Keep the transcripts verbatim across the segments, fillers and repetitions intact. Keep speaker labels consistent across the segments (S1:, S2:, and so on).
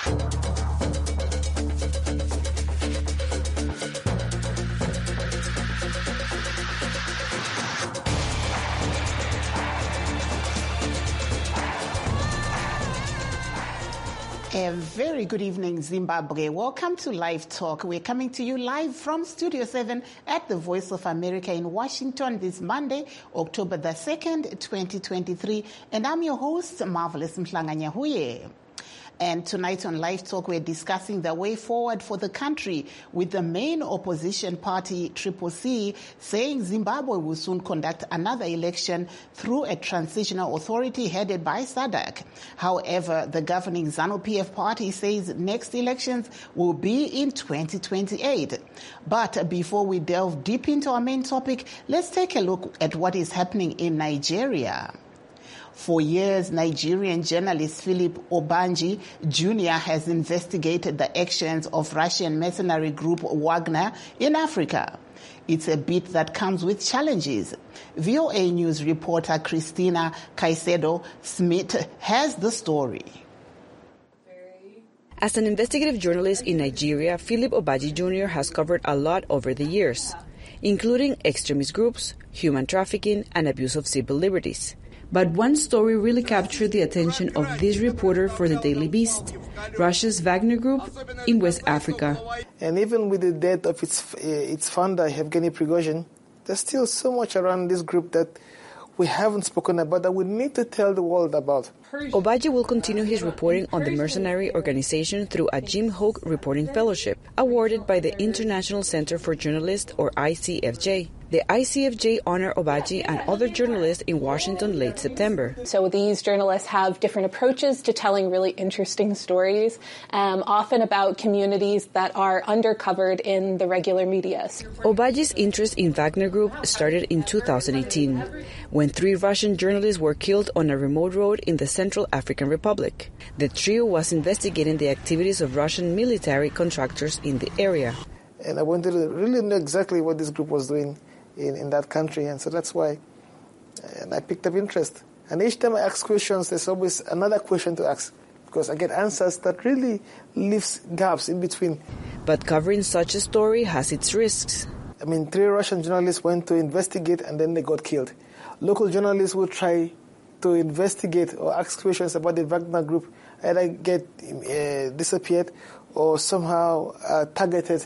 S1: A very good evening, Zimbabwe. Welcome to Live Talk. We're coming to you live from Studio seven at the Voice of America in Washington this Monday, October the second, twenty twenty-three. And I'm your host, Marvelous Mhlanganyahuye. And tonight on Live Talk, we're discussing the way forward for the country with the main opposition party, Triple C, saying Zimbabwe will soon conduct another election through a transitional authority headed by S A D C. However, the governing ZANU-P F party says next elections will be in twenty twenty-eight. But before we delve deep into our main topic, let's take a look at what is happening in Nigeria. For years, Nigerian journalist Philip Obanji Junior has investigated the actions of Russian mercenary group Wagner in Africa. It's a bit that comes with challenges. V O A News reporter Christina Caicedo Smith has the story.
S2: As an investigative journalist in Nigeria, Philip Obanji Junior has covered a lot over the years, including extremist groups, human trafficking, and abuse of civil liberties. But one story really captured the attention of this reporter for the Daily Beast, Russia's Wagner Group in West Africa.
S3: And even with the death of its uh, its founder, Yevgeny Prigozhin, there's still so much around this group that we haven't spoken about that we need to tell the world about.
S2: Obanji will continue his reporting on the mercenary organization through a Jim Hogue Reporting Fellowship, awarded by the International Center for Journalists, or I C F J. The I C F J honored Obanji and other journalists in Washington late September.
S4: So these journalists have different approaches to telling really interesting stories, um, often about communities that are undercovered in the regular media.
S2: Obanji's interest in Wagner Group started in two thousand eighteen, when three Russian journalists were killed on a remote road in the Central African Republic. The trio was investigating the activities of Russian military contractors in the area.
S3: And I wanted to really know exactly what this group was doing In, in that country, and so that's why and I picked up interest. And each time I ask questions, there's always another question to ask, because I get answers that really leaves gaps in between.
S2: But covering such a story has its risks.
S3: I mean, three Russian journalists went to investigate and then they got killed. Local journalists will try to investigate or ask questions about the Wagner Group, either get uh, disappeared or somehow uh, targeted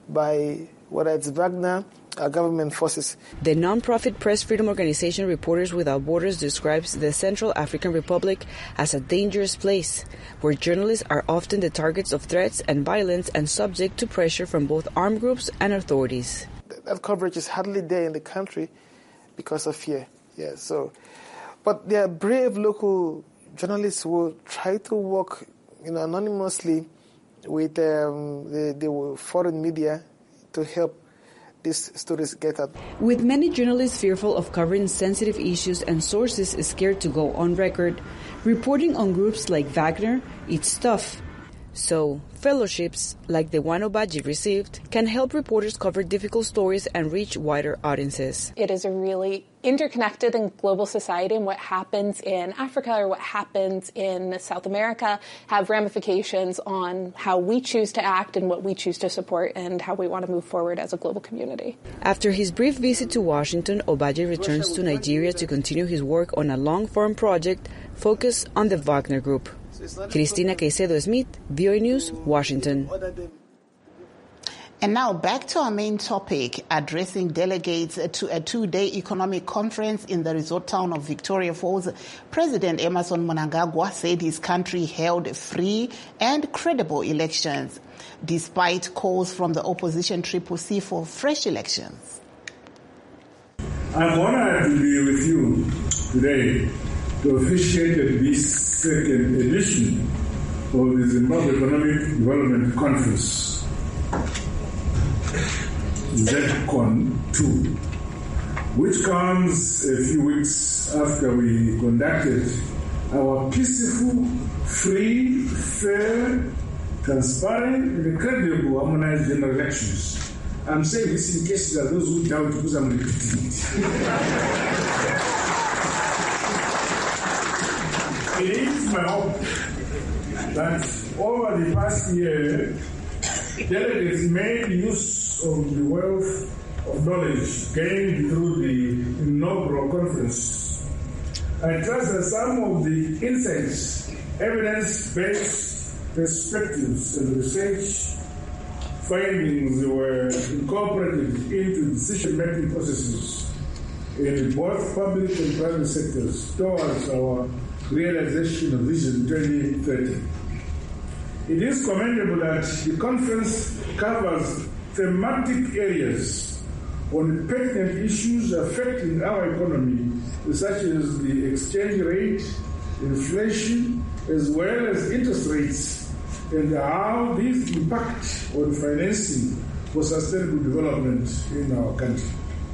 S3: by whether it's Wagner, Our government forces.
S2: The non-profit press freedom organization Reporters Without Borders describes the Central African Republic as a dangerous place, where journalists are often the targets of threats and violence and subject to pressure from both armed groups and authorities.
S3: That coverage is hardly there in the country because of fear. Yeah, so, but there are brave local journalists who will try to work, you know, anonymously with um, the, the foreign media to help these stories get out.
S2: With many journalists fearful of covering sensitive issues and sources scared to go on record, reporting on groups like Wagner, it's tough. So, fellowships, like the one Obanji received, can help reporters cover difficult stories and reach wider audiences.
S4: It is a really interconnected and global society, and what happens in Africa or what happens in South America have ramifications on how we choose to act and what we choose to support and how we want to move forward as a global community.
S2: After his brief visit to Washington, Obanji returns to Nigeria to continue his work on a long-form project focused on the Wagner Group. Christina Caicedo Smith, V O A News, Washington.
S1: And now back to our main topic, addressing delegates to a two-day economic conference in the resort town of Victoria Falls. President Emmerson Mnangagwa said his country held free and credible elections, despite calls from the opposition Triple C for fresh elections.
S5: I'm honored to be with you today to officiate this second edition of the Zimbabwe Economic Development Conference, ZECON two, which comes a few weeks after we conducted our peaceful, free, fair, transparent, and credible harmonized general elections. I'm saying this in case there are those who doubt because I'm repeating it. It is my hope that over the past year, delegates made use of the wealth of knowledge gained through the inaugural conference. I trust that some of the insights, evidence-based perspectives, and research findings were incorporated into decision-making processes in both public and private sectors towards our realization of Vision twenty thirty. It is commendable that the conference covers thematic areas on pertinent issues affecting our economy, such as the exchange rate, inflation, as well as interest rates, and how these impact on financing for sustainable development in our country.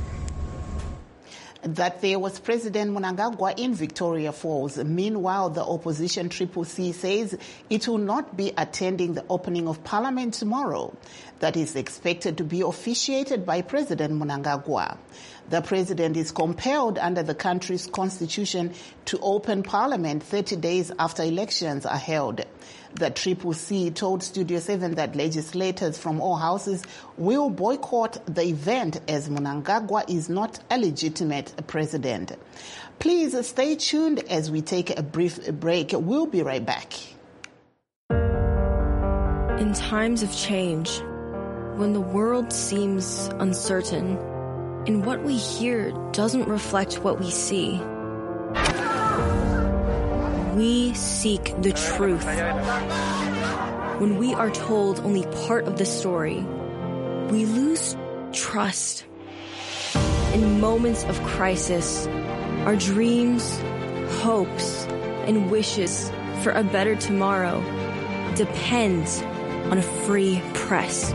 S1: That there was President Mnangagwa in Victoria Falls. Meanwhile, the opposition Triple C says it will not be attending the opening of Parliament tomorrow. That is expected to be officiated by President Mnangagwa. The president is compelled under the country's constitution to open Parliament thirty days after elections are held. The Triple C told Studio seven that legislators from all houses will boycott the event as Mnangagwa is not a legitimate president. Please stay tuned as we take a brief break. We'll be right back.
S6: In times of change, when the world seems uncertain and what we hear doesn't reflect what we see, we seek the truth. When we are told only part of the story, we lose trust. In moments of crisis, our dreams, hopes, and wishes for a better tomorrow depend on a free press.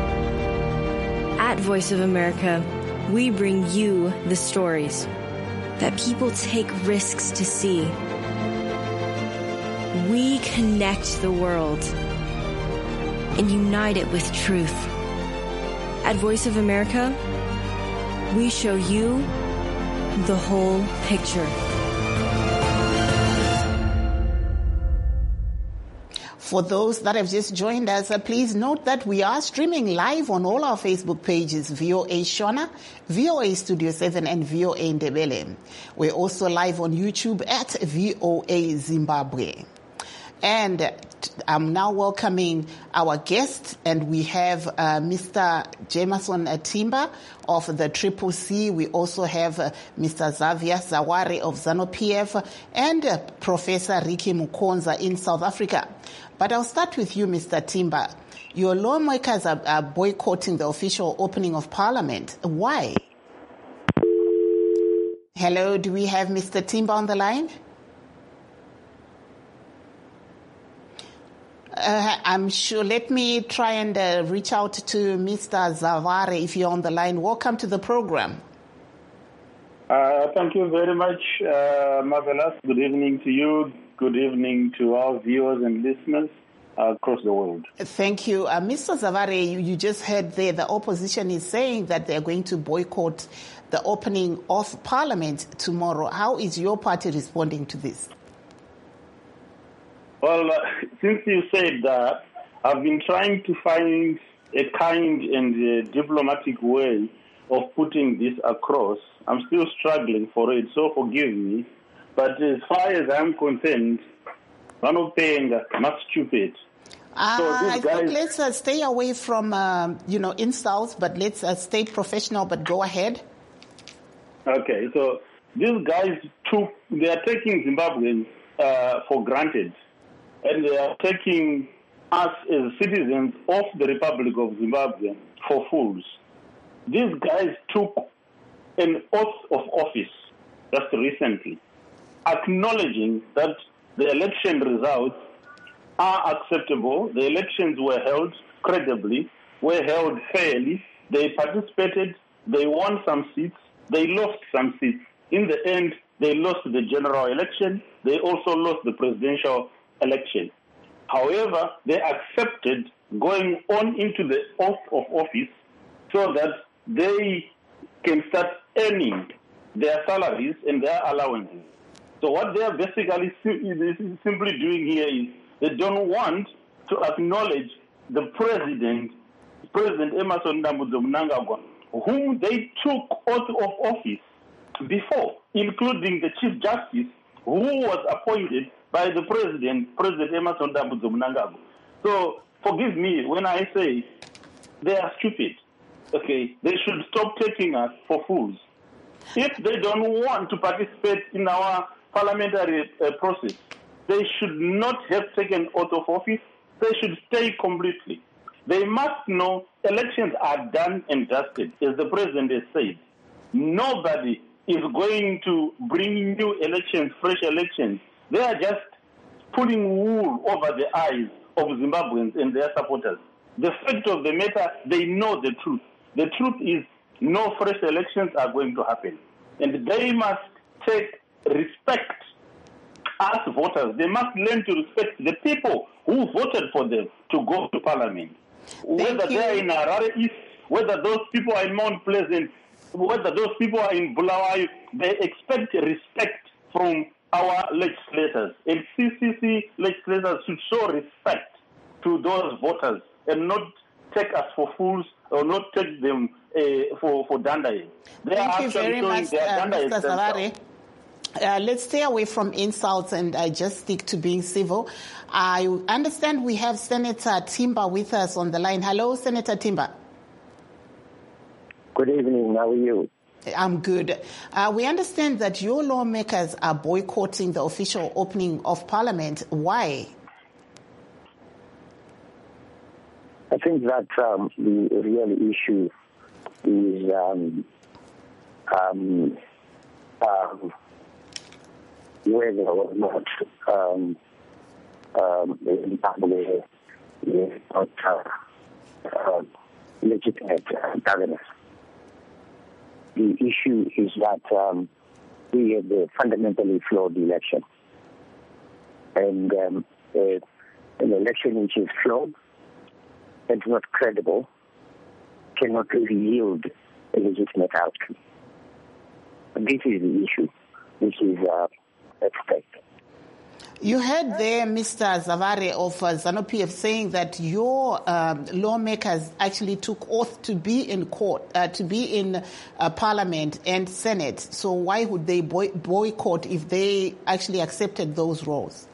S6: At Voice of America, we bring you the stories that people take risks to see. We connect the world and unite it with truth. At Voice of America, we show you the whole picture.
S1: For those that have just joined us, uh, please note that we are streaming live on all our Facebook pages, V O A Shona, V O A Studio seven, and V O A Ndebele. We're also live on YouTube at V O A Zimbabwe. And I'm now welcoming our guest, and we have uh, Mister Jameson Timba of the Triple C. We also have uh, Mister Xavier Zaware of ZANU-P F and uh, Professor Ricky Mukonza in South Africa. But I'll start with you, Mister Timba. Your lawmakers are, are boycotting the official opening of Parliament. Why? Hello, do we have Mister Timba on the line? Uh, I'm sure. Let me try and uh, reach out to Mister Zavare if you're on the line. Welcome to the program.
S7: Uh, thank you very much, uh, Marvelous. Good evening to you. Good evening to our viewers and listeners uh, across the world.
S1: Thank you. Uh, Mister Zavare, you, you just heard there the opposition is saying that they're going to boycott the opening of Parliament tomorrow. How is your party responding to this?
S7: Well, uh, since you said that, I've been trying to find a kind and uh, diplomatic way of putting this across. I'm still struggling for it, so forgive me. But as far as I'm concerned, one of paying much stupid.
S1: Uh,
S7: so
S1: I
S7: guys,
S1: think let's uh, stay away from, um, you know, insults, but let's uh, stay professional, but go ahead.
S7: Okay, so these guys took, they are taking Zimbabweans uh, for granted. And they are taking us as citizens of the Republic of Zimbabwe for fools. These guys took an oath of office just recently, acknowledging that the election results are acceptable. The elections were held credibly, were held fairly. They participated. They won some seats. They lost some seats. In the end, they lost the general election. They also lost the presidential election. However, they accepted going on into the oath of office so that they can start earning their salaries and their allowances. So what they are basically simply doing here is They don't want to acknowledge the president, President Emmerson Dambudzo Mnangagwa, whom they took oath of office before, including the Chief Justice, who was appointed by the President, President Emmerson Dambudzo Mnangagwa. So forgive me when I say they are stupid. Okay, they should stop taking us for fools. If they don't want to participate in our parliamentary uh, process, they should not have taken oath of office. They should stay completely. They must know elections are done and dusted, as the president has said. Nobody is going to bring new elections, fresh elections. They are just pulling wool over the eyes of Zimbabweans and their supporters. The fact of the matter, they know the truth. The truth is no fresh elections are going to happen. And they must take respect as voters. They must learn to respect the people who voted for them to go to parliament. Thank whether you. They are in Harare East, whether those people are in Mount Pleasant, whether those people are in Bulawayo, they expect respect from our legislators. And C C C legislators should show respect to those voters and not take us for fools or not take them uh, for, for dandai. They
S1: Thank
S7: are
S1: you
S7: actually
S1: very
S7: showing
S1: much,
S7: their
S1: uh,
S7: dandai
S1: Mister Zavare. Uh, let's stay away from insults and uh, just stick to being civil. I understand we have Senator Timba with us on the line. Hello, Senator Timba.
S8: Good evening. How are you?
S1: I'm good. Uh, we understand that your lawmakers are boycotting the official opening of Parliament. Why?
S8: I think that um, the real issue is um, um, um, whether or not um, um, Zimbabwe is not uh, uh, legitimate uh, governance. The issue is that um, we had a fundamentally flawed election. And um, a, an election which is flawed and not credible cannot really yield a legitimate outcome. And this is the issue which is uh, at stake.
S1: You heard there Mister Zavare of uh, ZANU-P F saying that your um, lawmakers actually took oath to be in court, uh, to be in uh, Parliament and Senate. So why would they boy- boycott if they actually accepted those roles?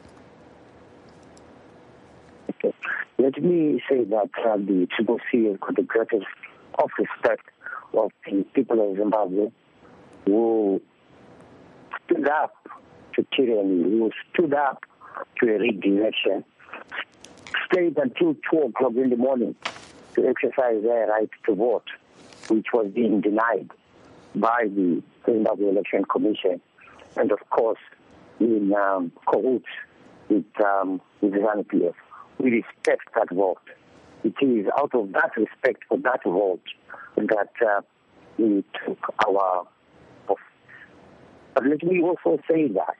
S8: Okay. Let me say that uh, the Triple C has got the greatest of respect of the people of Zimbabwe who stood up to tyranny, who stood up to a rigged election, stayed until two o'clock in the morning to exercise their right to vote, which was being denied by the Zimbabwe Election Commission, and of course in um, cahoots with, um, with the ZANU-P F. We respect that vote. It is out of that respect for that vote that uh, we took our oath. But let me also say that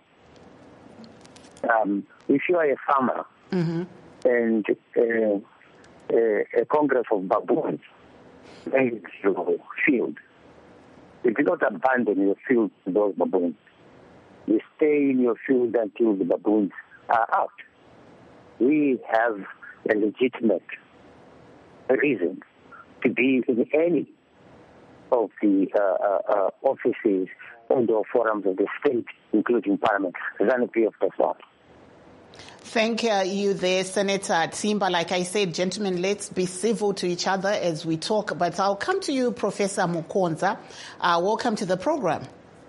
S8: um, if you are a farmer mm-hmm. and uh, uh, a congress of baboons in your field, you do not abandon your field to those baboons. You stay in your field until the baboons are out. We have a legitimate reason to be in any of the uh, uh, uh, offices and or forums of the state, including Parliament. ZANU-P F does not.
S1: Thank uh, you there, Senator Timba. Like I said, gentlemen, let's be civil to each other as we talk. But I'll come to you, Professor Mukonza. Uh, welcome to the program.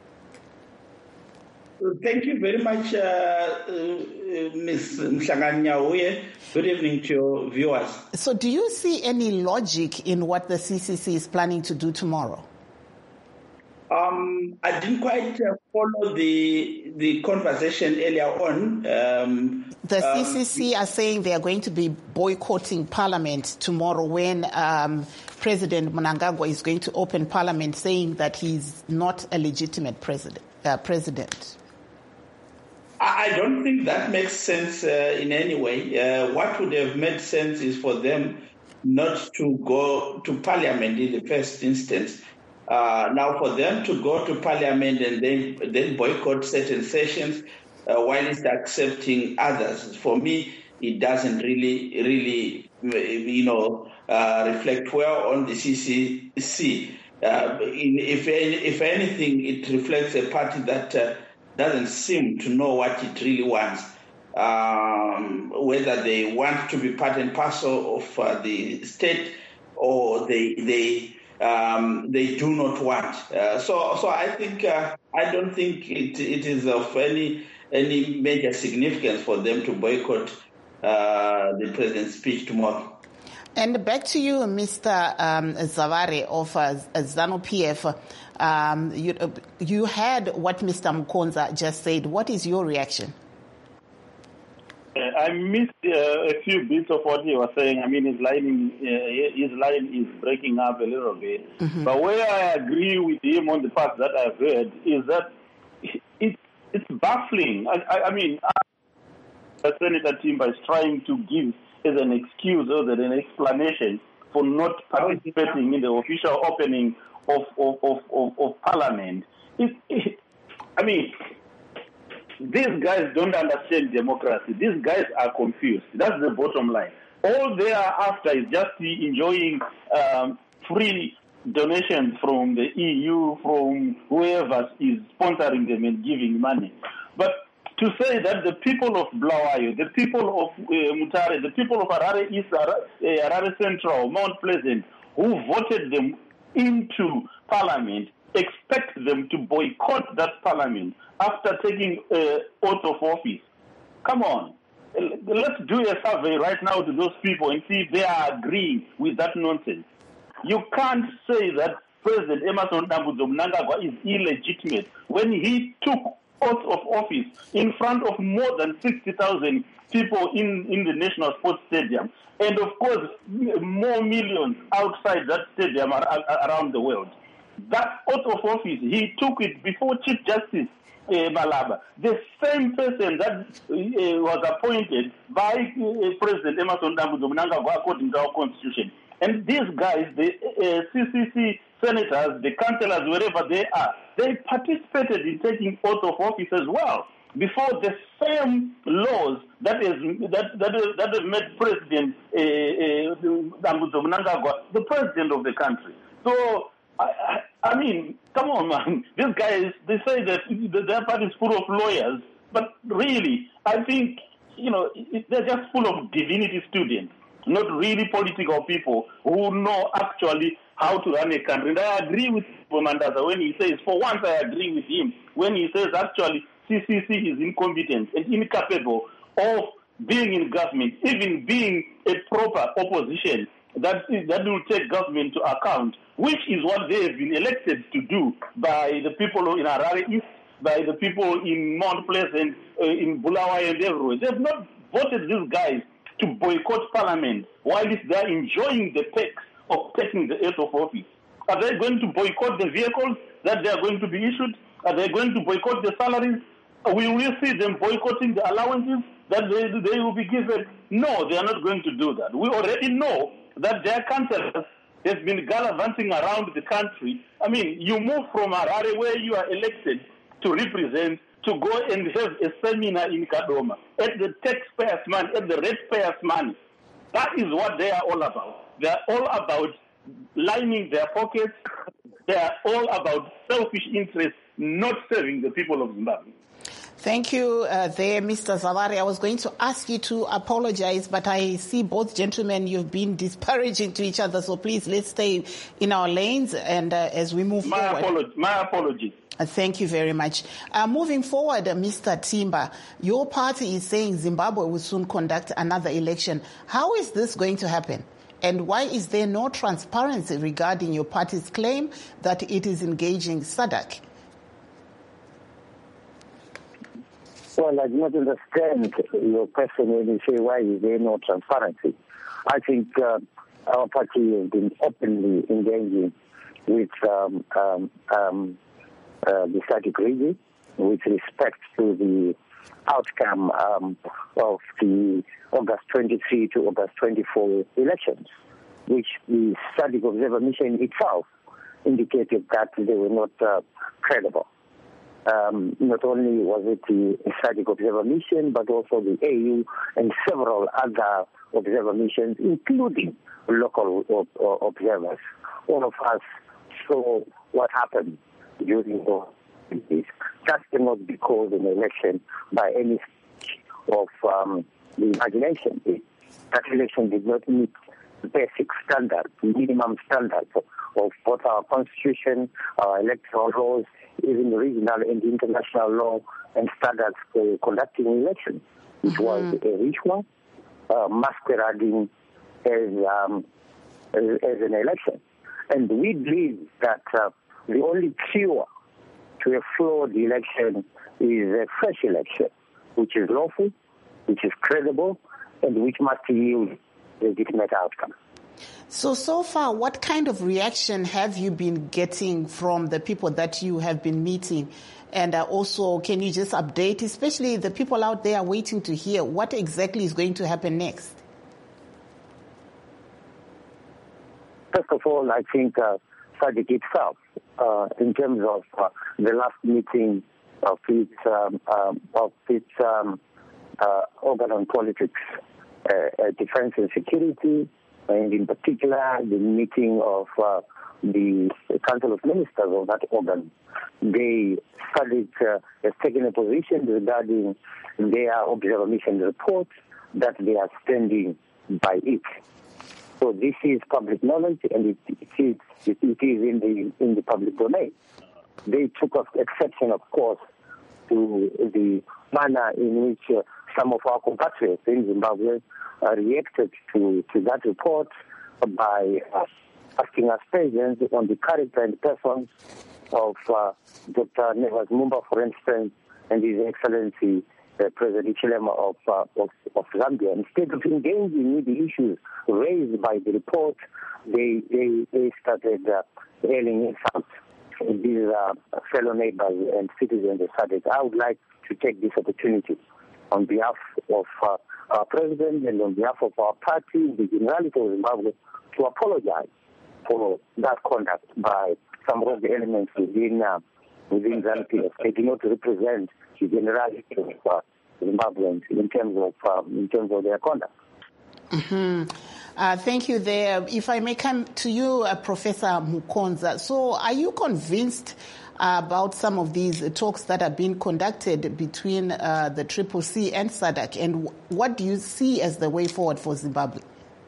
S9: Thank you very much, uh, uh, Miz Mhlanganyauye. Good evening to your viewers.
S1: So do you see any logic in what the C C C is planning to do tomorrow?
S9: Um, I didn't quite uh, follow the the conversation earlier on. Um,
S1: the
S9: um,
S1: C C C are saying they are going to be boycotting Parliament tomorrow when um, President Mnangagwa is going to open Parliament, saying that he's not a legitimate president. Uh, president.
S9: I don't think that makes sense uh, in any way. Uh, what would have made sense is for them not to go to Parliament in the first instance. Uh, now, for them to go to Parliament and then then boycott certain sessions uh, while it's accepting others, for me, it doesn't really, really, you know, uh, reflect well on the C C C. Uh, in, if, if anything, it reflects a party that uh, doesn't seem to know what it really wants, um, whether they want to be part and parcel of uh, the state or they they um, they do not want. Uh, so, so I think uh, I don't think it it is of any any major significance for them to boycott uh, the president's speech tomorrow.
S1: And back to you, Mister Um, Zavare of uh, ZANU-P F. Um, you, uh, you heard what Mister Mukonza just said. What is your reaction?
S7: Uh, I missed uh, a few bits of what he was saying. I mean, his line, uh, his line is breaking up a little bit. Mm-hmm. But where I agree with him on the part that I've heard is that it, it's baffling. I, I, I mean, uh, Senator Timber is trying to give as an excuse or as an explanation for not participating in the official opening of of, of, of, of Parliament. It, it, I mean, these guys don't understand democracy. These guys are confused. That's the bottom line. All they are after is just enjoying um, free donations from the E U, from whoever is sponsoring them and giving money. But to say that the people of Bulawayo, the people of uh, Mutare, the people of Harare East, Harare Central, Mount Pleasant, who voted them into Parliament, expect them to boycott that Parliament after taking uh, oath of office. Come on. Let's do a survey right now to those people and see if they are agreeing with that nonsense. You can't say that President Emmerson Dambudzo Mnangagwa is illegitimate when he took oath of office in front of more than sixty thousand people in, in the National Sports Stadium, and of course more millions outside that stadium are, are, around the world. That oath of office, he took it before Chief Justice uh, Malaba, the same person that uh, was appointed by uh, President Emmerson Dambudzo Mnangagwa according to our constitution. And these guys, the uh, C C C senators, the councillors, wherever they are, they participated in taking oath of office as well before the same laws that is that that is, that have made President Dambudzo uh, uh, Mnangagwa the president of the country. So I, I, I mean, come on, man. These guys, they say that their party is full of lawyers, but really, I think you know they're just full of divinity students, not really political people who know actually how to run a country. And I agree with Mandaza when he says, for once I agree with him, when he says actually C C C is incompetent and incapable of being in government, even being a proper opposition that is, that will take government to account, which is what they have been elected to do by the people in Harare East, by the people in Mount Pleasant, uh, in Bulawayo and everywhere. They have not voted these guys to boycott Parliament while they are enjoying the perks of taking the oath of office. Are they going to boycott the vehicles that they are going to be issued? Are they going to boycott the salaries? Will we see them boycotting the allowances that they, they will be given? No, they are not going to do that. We already know that their councillors have been gallivanting around the country. I mean, you move from Harare, where you are elected to represent, to go and have a seminar in Kadoma at the taxpayers' money, at the ratepayers' money. That is what they are all about. They are all about lining their pockets. They are all about selfish interests, not serving the people of Zimbabwe.
S1: Thank you uh, there, Mister Zavare. I was going to ask you to apologize, but I see both gentlemen, you've been disparaging to each other, so please let's stay in our lanes and uh, as we move
S7: my
S1: forward.
S7: Apology, my apologies.
S1: Uh, thank you very much. Uh, moving forward, uh, Mister Timber, your party is saying Zimbabwe will soon conduct another election. How is this going to happen? And why is there no transparency regarding your party's claim that it is engaging SADC?
S8: Well, I do not understand your question when you say why is there no transparency. I think uh, our party has been openly engaging with um, um, um, uh, the SADC region with respect to the outcome um, of the August twenty-third to August twenty-fourth elections, which the SADC Observer Mission itself indicated that they were not uh, credible. Um, not only was it the SADC observer mission, but also the A U and several other observer missions, including local ob- observers. All of us saw what happened during those days. That cannot be called an election by any stretch of um, the imagination. It, that election did not meet basic standards, minimum standards of, of both our constitution, our electoral laws, even regional and international law and standards for conducting elections. It mm-hmm. was a ritual uh, masquerading as, um, as, as an election. And we believe that uh, the only cure to a flawed election is a fresh election, which is lawful, which is credible, and which must yield legitimate outcome.
S1: So, so far, what kind of reaction have you been getting from the people that you have been meeting? And uh, also, can you just update, especially the people out there waiting to hear what exactly is going to happen next?
S8: First of all, I think uh, SADC itself, uh, in terms of uh, the last meeting of its, um, um, of its um, uh, organ on politics, uh, uh, defense and security, and in particular the meeting of uh, the Council of Ministers of that organ, they started uh, has taken a position regarding their observer mission report that they are standing by it. So this is public knowledge, and it, it is it is in the in the public domain. They took exception, of course, to the manner in which uh, some of our compatriots in Zimbabwe uh, reacted to, to that report by uh, asking us questions on the character and persons of uh, Doctor Nevers Mumba, for instance, and His Excellency uh, President Chilema of, uh, of of Zambia. Instead of engaging with the issues raised by the report, they they, they started uh, hailing insults. These uh, fellow neighbors and citizens of SADC. I would like to take this opportunity on behalf of uh, our president and on behalf of our party, the Generality of Zimbabwe, to apologize for that conduct by some of the elements within uh, within ZANU-P F. They do not represent the generality of uh, Zimbabweans in terms of uh, in terms of their conduct.
S1: Mm-hmm. Uh, thank you there. If I may come to you, uh, Professor Mukonza. So are you convinced uh, about some of these talks that are being conducted between uh, the Triple C and SADC? And what do you see as the way forward for Zimbabwe?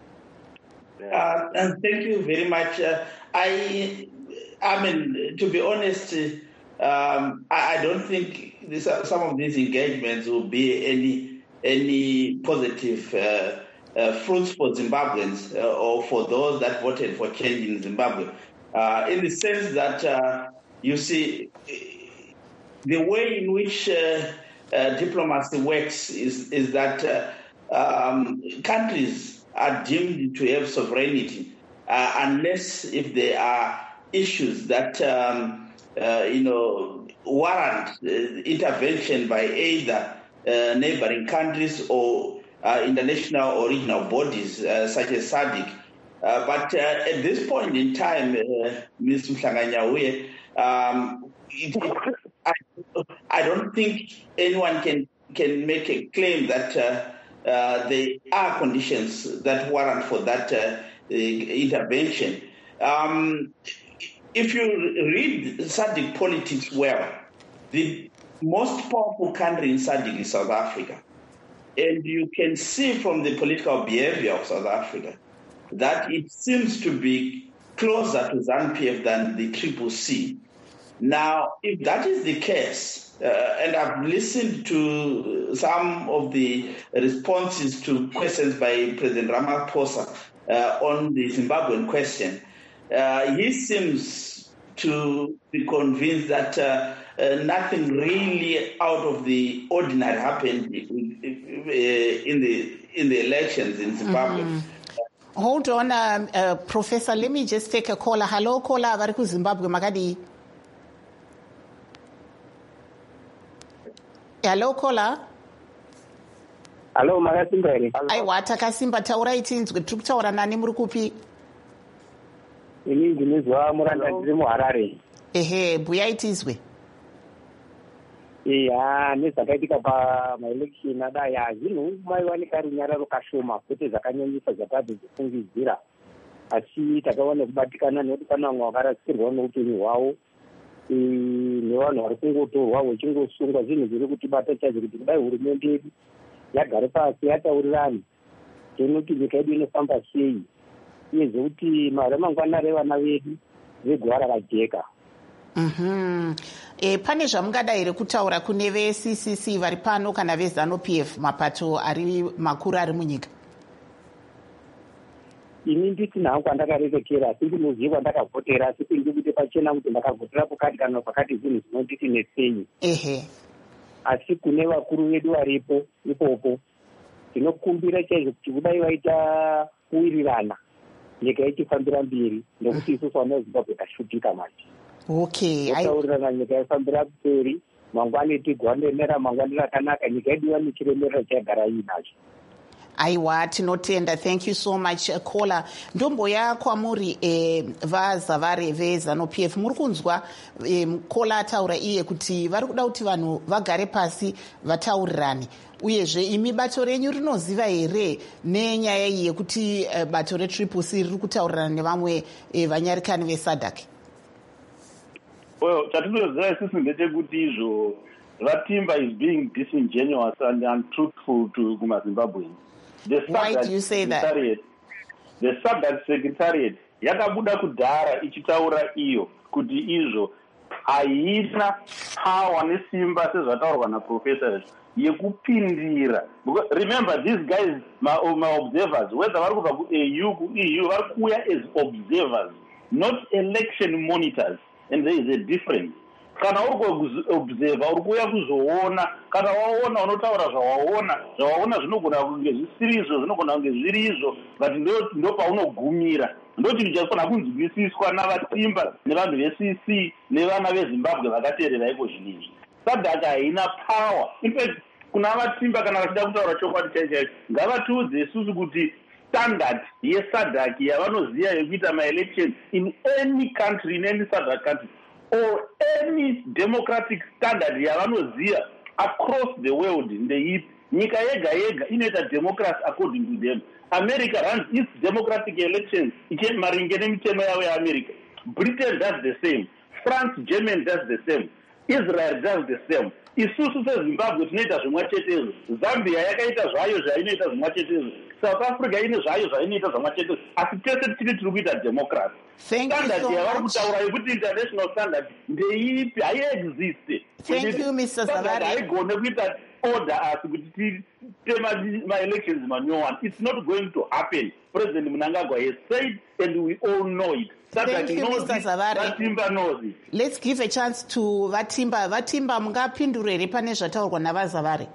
S9: Uh, and thank you very much. Uh, I, I mean, to be honest, um, I, I don't think this, some of these engagements will be any any positive uh, uh, fruits for Zimbabweans uh, or for those that voted for change in Zimbabwe. Uh, in the sense that uh, you see, the way in which uh, uh, diplomacy works is is that uh, um, countries are deemed to have sovereignty uh, unless if there are issues that um, uh, you know warrant uh, intervention by either uh, neighboring countries or uh, international or regional bodies uh, such as SADC. Uh, but uh, at this point in time, uh, Mister Mhlanganyauye, um, it, it, I, I don't think anyone can can make a claim that uh, uh, there are conditions that warrant for that uh, intervention. Um, if you read SADC politics well, the most powerful country in SADC is South Africa. And you can see from the political behavior of South Africa that it seems to be closer to ZANU-P F than the Triple C. Now, if that is the case, uh, and I've listened to some of the responses to questions by President Ramaphosa uh, on the Zimbabwean question, uh, he seems to be convinced that uh, uh, nothing really out of the ordinary happened in, in the in the elections in Zimbabwe. Mm-hmm.
S1: Hold on, um, uh, Professor. Let me just take a caller. Hello, caller. Variku Zimbabwe, Magadi. Hello, caller.
S10: Hello, Magasimbari.
S1: Aiwa, takasimba taura itinzwe. Turi kutaura nani muri kupi?
S10: Ini ndinizwa Muranda ndiri muHarare.
S1: Ehe, buya itizwe.
S10: ya nezvakaitika pamaelection adai hazvinhu maiwanika runyararo kashoma kwete zvakanyanyisa zvatadzi kufungidzira, asi takawana kubatikana nekuti pana vamwe vakarasikirwa neupenyu hwavo nevanhu vari kungotorwa vachingosungwa. zvinhu zviri kutibata chaizvo kuti kudai hurumende yedu yagare pasi yataurirani tonoti nyika yedu inofamba sei, uyezve kuti ramangwana revana vedu veguva rakajeka.
S1: Mm-hmm. E, pane zvamungadai here kutaura kune ve-C C C vari pano kana ve-ZANU-P F, mapato ari makuru ari munyika?
S10: ini nditi nhangu kwandakarekekera, asi ndinoziva kwandakavhotera, asi kunge kuti pachena kuti ndakavhotera pakati kana pakati zvinhu zvinonditi nesenyi.
S1: Ehe.
S10: Asi kune vakuru vedu varipo ipopo tinokumbira chaizvo kuti kudai vaita kuwirirana nyika ichifambira mberi, nekuti isusu vana vezimbabwe tashutika manje.
S1: Okay.
S10: Taurirana nyika ifambira mberi, mangwani tigwandenera mangwani rakanaka, nyika yedu yanichiremerera chagara inacho.
S1: Aiwa, tinotenda. Thank you so much, Kola. Ndomboya kwamuri eh, vaZaVare ve-ZANU-P F. Muri kunzwa eh, Kola ataura iye kuti vari kuda kuti vanhu vagare pasi vataurirane. Uyezve imi bato renyu rinoziva here nenyaya iyi yekuti eh, bato re-Triple C riri kutaurirana nevamwe eh, vanyarikani ve-SADC?
S7: Well, chatinoziva isusu ndechekuti izvo Vatimba is being disingenuous and untruthful to kumaZimbabweans.
S1: Why do you say that?
S7: The SADC Secretariat yakabuda kudhara ichitaura iyo kuti izvo haina power nesimba sezvataurwa naprofessors yekupindira. Remember, these guys, my, my observers, whether vari kubva ku-A U ku-E U, vari kuuya as observers, not election monitors, and there is a difference. Kana uri kuobserva uri kuuya kuzoona, kana waona unotaura zvawaona, zvawaona zvinogona kunge zvisiriizvo, zvinogona kunge zviri izvo, but ndo paunogumira. Ndoti ndichafanira kunzwisiswa navatimba nevanhu ve-C C nevana veZimbabwe vakateerera iko zvinizvi. SADC haina power. In fact, kuna vatimba kana vachida kutaura chokwadi chaicho ngavatiudze isusu kuti standard yeSADC yavanoziva yekuita maelection in any country, in any SADC country, or any democratic standard yavanoziva across the world, ndeipi. Nyika yega yega inoita democracy according to them. America runs its democratic elections maringe nemitemo yavo yeAmerica. Britain does the same. France, Germany does the same. Israel does the same. Isusu seZimbabwe tinoita zvimwe chetezvo. Zambia yakaita zvayo zvainoita zvimwe chetezvo. South Africa ine zvayo zvainoita zvimwe chetezvo. Asi tese tiri tiri kuita democracy. Standard yavari kutaura yekuti international standard ndeipi haiexist.
S1: Thank you, Mister Zavare.
S7: Haigone kuita order asi kuti tema ma-elections manyowan. It's not going to happen. President Mnangagwa has said, and we all know it.
S1: Thank you, Mister Zavare.
S7: Vatimba knows it.
S1: Let's give a chance to Vatimba. Vatimba, mungapindura here pane zvataurwa navaZaVare?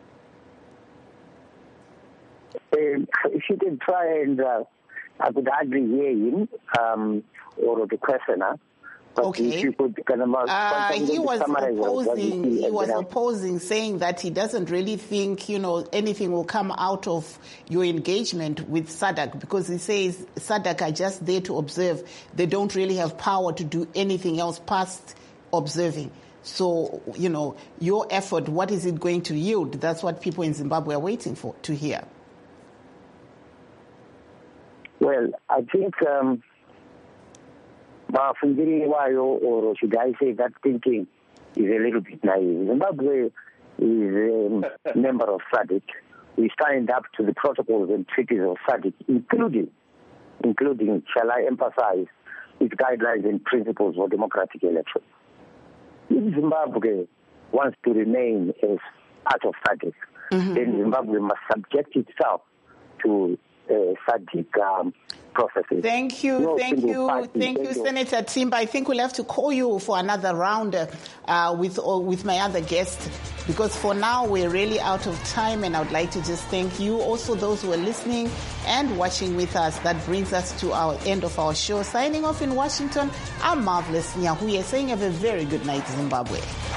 S8: Um, if you can try and uh, I could hardly hear him um, or the questioner.
S1: Okay.
S8: If you could kind of,
S1: uh, he was opposing.
S8: He,
S1: he was opposing, saying that he doesn't really think, you know, anything will come out of your engagement with SADC, because he says SADC are just there to observe. They don't really have power to do anything else past observing. So, you know, your effort, what is it going to yield? That's what people in Zimbabwe are waiting for to hear.
S8: Well, I think. Um, or should I say that thinking is a little bit naive. Zimbabwe is a member of SADC. We signed up to the protocols and treaties of SADC, including, including, shall I emphasize, its guidelines and principles for democratic elections. If Zimbabwe wants to remain as part of SADC, mm-hmm. then Zimbabwe must subject itself to uh, SADC um, processes.
S1: Thank you, no thank you, party. thank you, Senator Timba. I think we'll have to call you for another round uh, with uh, with my other guest, because for now we're really out of time, and I would like to just thank you, also those who are listening and watching with us. That brings us to our end of our show. Signing off in Washington, I'm Marvelous Nyahuye, saying have a very good night, Zimbabwe.